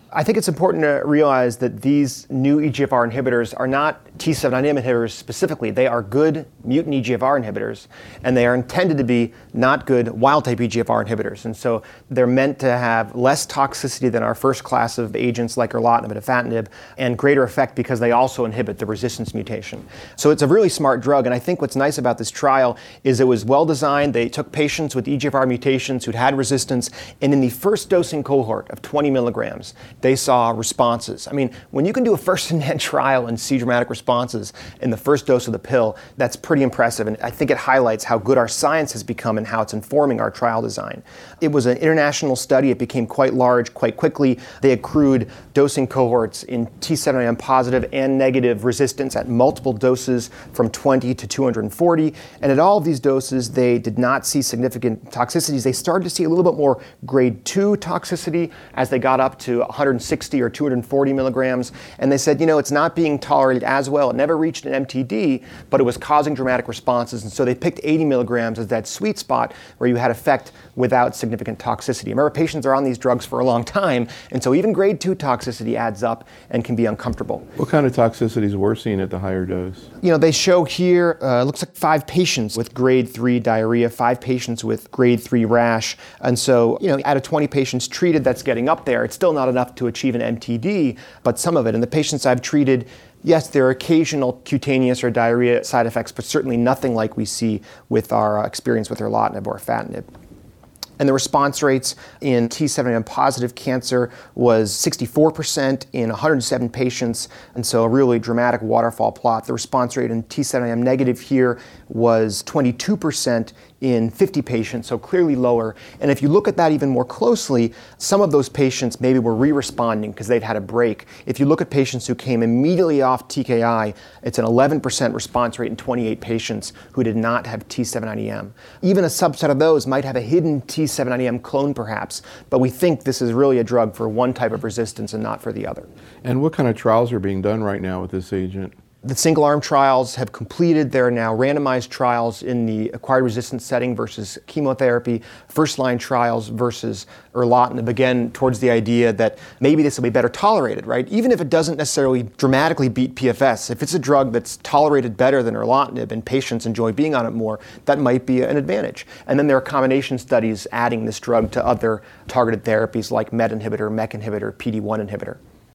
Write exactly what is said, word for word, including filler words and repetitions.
I think it's important to realize that these new E G F R inhibitors are not T seven ninety M inhibitors specifically. They are good mutant E G F R inhibitors, and they are intended to be not good wild-type E G F R inhibitors. And so they're meant to have less toxicity than our first class of agents like erlotinib and afatinib, and greater effect because they also inhibit the resistance mutation. So it's a really smart drug, and I think what's nice about this trial is it was well-designed. They took patients with E G F R mutations who'd had resistance, and in the first dosing cohort of twenty milligrams, they saw responses. I mean, when you can do a first-in-man trial and see dramatic responses in the first dose of the pill, that's pretty impressive, and I think it highlights how good our science has become and how it's informing our trial design. It was an international study. It became quite large quite quickly. They accrued dosing cohorts in T seven ninety M positive and negative resistance at multiple doses from twenty to two hundred forty, and at all of these doses, they did not see significant toxicities. They started to see a little bit more grade two toxicity as they got up to one hundred sixty or two hundred forty milligrams, and they said, you know, it's not being tolerated as well. It never reached an M T D, but it was causing dramatic responses, and so they picked eighty milligrams as that sweet spot where you had effect without significant toxicity. Remember, patients are on these drugs for a long time, and so even grade two toxicity adds up and can be uncomfortable. What kind of toxicities were seen at the higher dose? You know, they show here, uh, looks like five patients with grade three diarrhea, five patients with grade three rash, and so, you know, out of twenty patients treated, that's getting up there. It's still not enough to achieve an M T D, but some of it. And the patients I've treated, yes, there are occasional cutaneous or diarrhea side effects, but certainly nothing like we see with our uh, experience with erlotinib or afatinib. And the response rates in T seven ninety M positive cancer was sixty-four percent in one hundred seven patients, and so a really dramatic waterfall plot. The response rate in T seven ninety M negative here was twenty-two percent in fifty patients, so clearly lower. And if you look at that even more closely, some of those patients maybe were re-responding because they'd had a break. If you look at patients who came immediately off T K I, it's an eleven percent response rate in twenty-eight patients who did not have T seven ninety M. Even a subset of those might have a hidden T seven ninety M clone perhaps, but we think this is really a drug for one type of resistance and not for the other. And what kind of trials are being done right now with this agent? The single-arm trials have completed. There are now randomized trials in the acquired resistance setting versus chemotherapy, first-line trials versus erlotinib, again, towards the idea that maybe this will be better tolerated, right? Even if it doesn't necessarily dramatically beat P F S, if it's a drug that's tolerated better than erlotinib and patients enjoy being on it more, that might be an advantage. And then there are combination studies adding this drug to other targeted therapies like MET inhibitor, MEK inhibitor, P D one inhibitor.